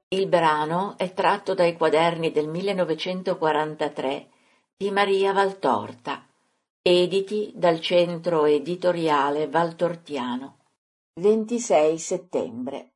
Il brano è tratto dai quaderni del 1943 di Maria Valtorta, editi dal Centro Editoriale Valtortiano. 26 settembre.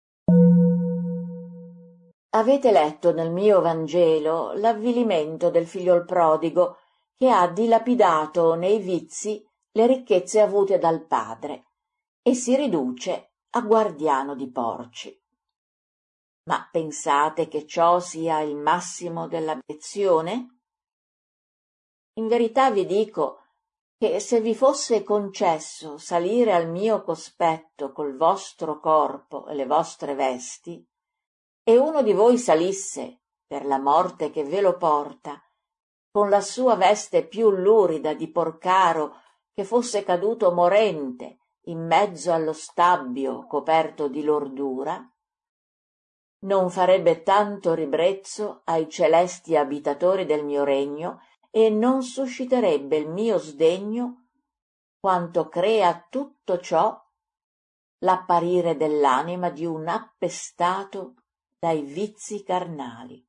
Avete letto nel mio Vangelo l'avvilimento del figliol prodigo che ha dilapidato nei vizi le ricchezze avute dal padre e si riduce a guardiano di porci. Ma pensate che ciò sia il massimo dell'abiezione? In verità vi dico che se vi fosse concesso salire al mio cospetto col vostro corpo e le vostre vesti, e uno di voi salisse, per la morte che ve lo porta, con la sua veste più lurida di porcaro che fosse caduto morente in mezzo allo stabbio coperto di lordura, non farebbe tanto ribrezzo ai celesti abitatori del mio regno e non susciterebbe il mio sdegno quanto crea tutto ciò l'apparire dell'anima di un appestato dai vizi carnali.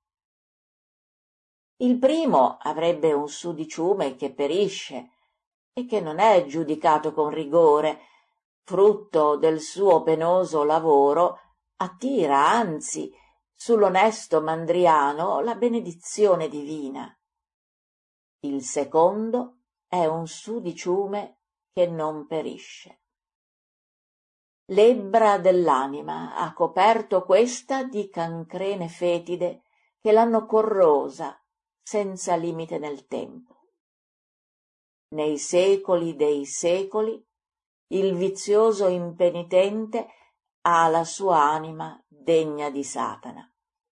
Il primo avrebbe un sudiciume che perisce e che non è giudicato con rigore, frutto del suo penoso lavoro, attira anzi sull'onesto mandriano la benedizione divina. Il secondo è un sudiciume che non perisce. L'ebbra dell'anima ha coperto questa di cancrene fetide che l'hanno corrosa senza limite nel tempo. Nei secoli dei secoli il vizioso impenitente ha la sua anima degna di Satana.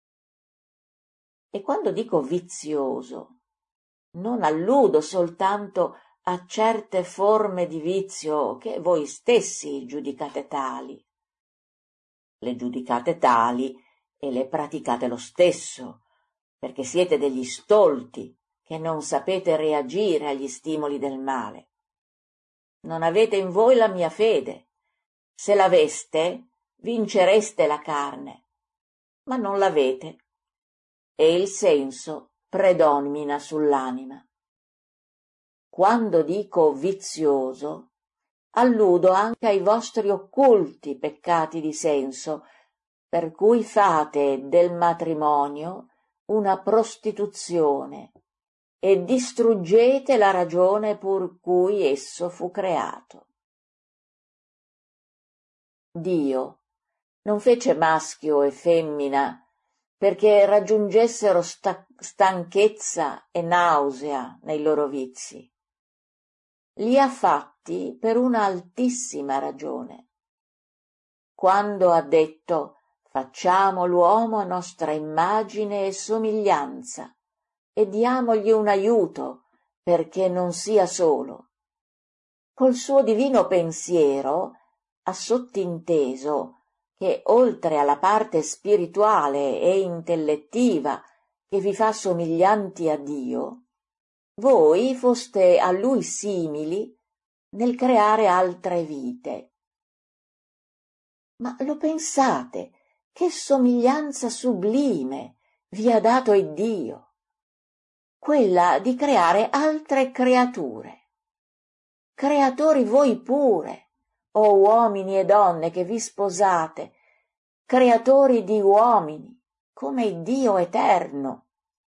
E quando dico vizioso, non alludo soltanto a certe forme di vizio che voi stessi giudicate tali. Le giudicate tali e le praticate lo stesso, perché siete degli stolti che non sapete reagire agli stimoli del male. Non avete in voi la mia fede. Se l'aveste, vincereste la carne, ma non l'avete, e il senso predomina sull'anima. Quando dico vizioso, alludo anche ai vostri occulti peccati di senso, per cui fate del matrimonio una prostituzione e distruggete la ragione pur cui esso fu creato. Dio non fece maschio e femmina perché raggiungessero stanchezza e nausea nei loro vizi. Li ha fatti per una altissima ragione. Quando ha detto «Facciamo l'uomo a nostra immagine e somiglianza e diamogli un aiuto perché non sia solo», col suo divino pensiero ha sottinteso che oltre alla parte spirituale e intellettiva che vi fa somiglianti a Dio, voi foste a Lui simili nel creare altre vite. Ma lo pensate, che somiglianza sublime vi ha dato Iddio, quella di creare altre creature. Creatori voi pure, o uomini e donne che vi sposate, creatori di uomini, come il Dio eterno.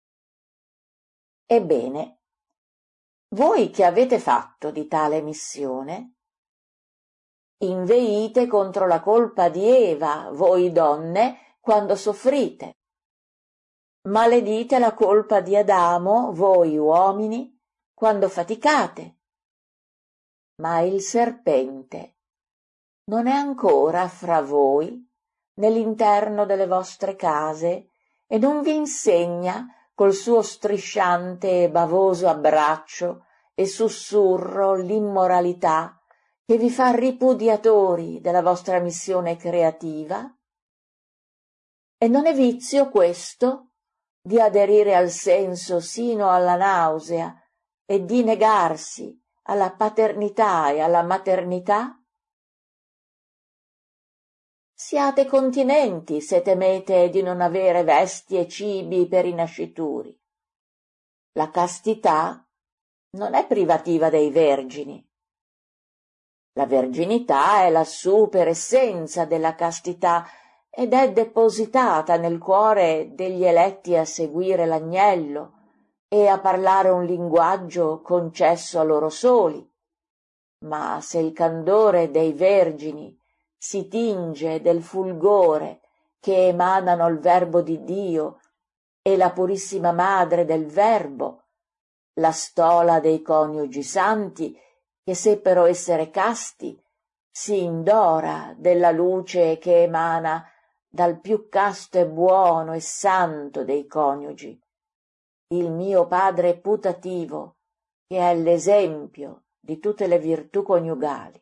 Ebbene, voi che avete fatto di tale missione? Inveite contro la colpa di Eva, voi donne, quando soffrite. Maledite la colpa di Adamo, voi uomini, quando faticate. Ma il serpente non è ancora fra voi, nell'interno delle vostre case, e non vi insegna col suo strisciante e bavoso abbraccio e sussurro l'immoralità che vi fa ripudiatori della vostra missione creativa? E non è vizio questo di aderire al senso sino alla nausea e di negarsi alla paternità e alla maternità? Siate continenti se temete di non avere vesti e cibi per i nascituri. La castità non è privativa dei vergini. La verginità è la super essenza della castità ed è depositata nel cuore degli eletti a seguire l'agnello e a parlare un linguaggio concesso a loro soli. Ma se il candore dei vergini si tinge del fulgore che emanano il Verbo di Dio e la purissima madre del Verbo, la stola dei coniugi santi, che seppero essere casti, si indora della luce che emana dal più casto e buono e santo dei coniugi, il mio padre putativo, che è l'esempio di tutte le virtù coniugali.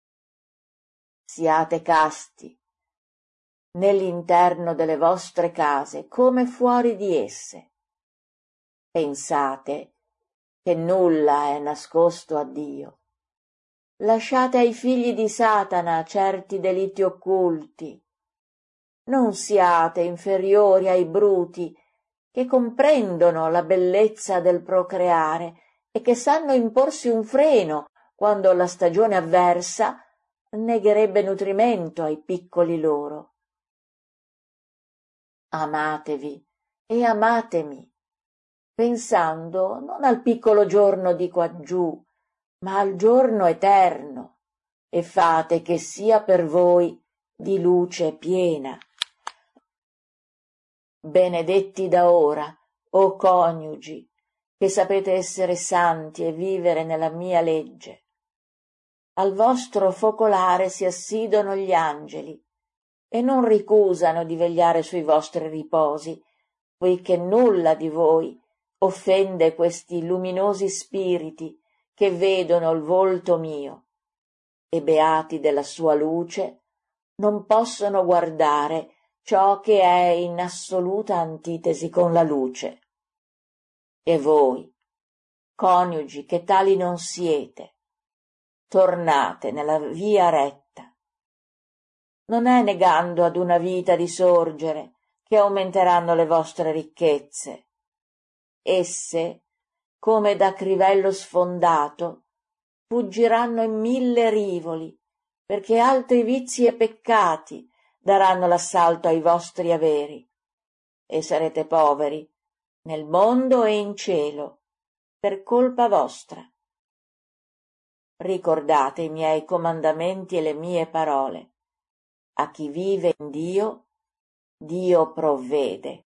Siate casti nell'interno delle vostre case come fuori di esse. Pensate che nulla è nascosto a Dio. Lasciate ai figli di Satana certi delitti occulti. Non siate inferiori ai bruti che comprendono la bellezza del procreare e che sanno imporsi un freno quando la stagione avversa negherebbe nutrimento ai piccoli loro. Amatevi e amatemi, pensando non al piccolo giorno di quaggiù, ma al giorno eterno, e fate che sia per voi di luce piena. Benedetti da ora, o coniugi, che sapete essere santi e vivere nella mia legge. Al vostro focolare si assidono gli angeli e non ricusano di vegliare sui vostri riposi, poiché nulla di voi offende questi luminosi spiriti che vedono il volto mio, e beati della sua luce non possono guardare ciò che è in assoluta antitesi con la luce. E voi, coniugi che tali non siete, tornate nella via retta. Non è negando ad una vita di sorgere che aumenteranno le vostre ricchezze. Esse, come da crivello sfondato, fuggiranno in 1000 rivoli, perché altri vizi e peccati daranno l'assalto ai vostri averi, e sarete poveri nel mondo e in cielo, per colpa vostra. Ricordate i miei comandamenti e le mie parole. A chi vive in Dio, Dio provvede.